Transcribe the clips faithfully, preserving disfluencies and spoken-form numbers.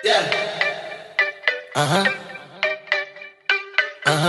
Yeah. Uh-huh. Uh-huh.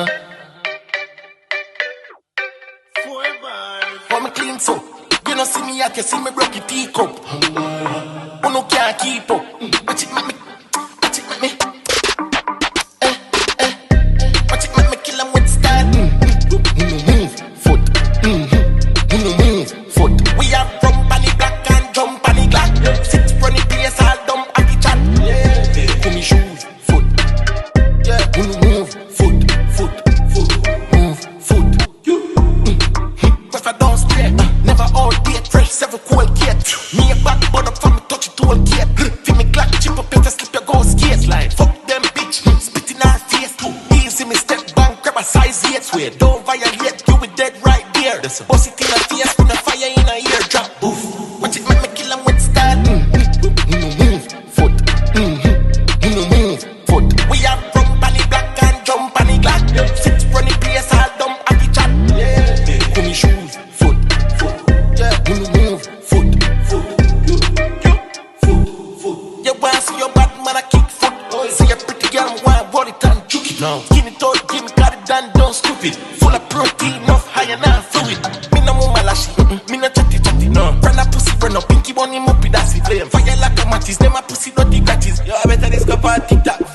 For me clean so. You don't see me, I can see me broke it teacup. Oh no, can't keep up. Watch it, make me. Watch it, make me. Eh, eh. Watch it, make me kill 'em with style. Mm-hmm. Move, foot. Mm-hmm. Move, foot. We have rum panic black and jump panic black. Six running place all dumb and the chat. Yeah. Come me shoes, foot. Yeah. Move, foot, foot, foot. Move, foot. You. Mm-hmm. If I don't stay, uh, never all day. Fresh seven cold gate. Me a back bun up from me touch it to all gate. Feel me glack chip up better slip your go skate. Like fuck them bitch, spit in our face. Easy me step back, grab a size eight. Swear don't violate, you with dead right there. Bust it in a face, put a fire in a ear drop. Boof. Watch it make me kill 'em with style. Mm-hmm. Move, foot. Mm-hmm. Move, foot. We have rum panic black and jump panic black. Six running place all dumb and the chat. Yeah. Come me shoes, foot, foot. Yeah. Move, foot, foot. You, you, foot, foot. You want see your bad man a kick foot. See a pretty girl want roll it and juke it. No. Skinny toe, give me got it done, don't stupid. Full of protein, enough high and now fluid. Me no more malashi, me no chatty chatty. No. Friend a pussy, friend no pinky bunny, muppy that's it. Flame fire like a matches, them a pussy dirty gratis. Yo, I better discover TikTok.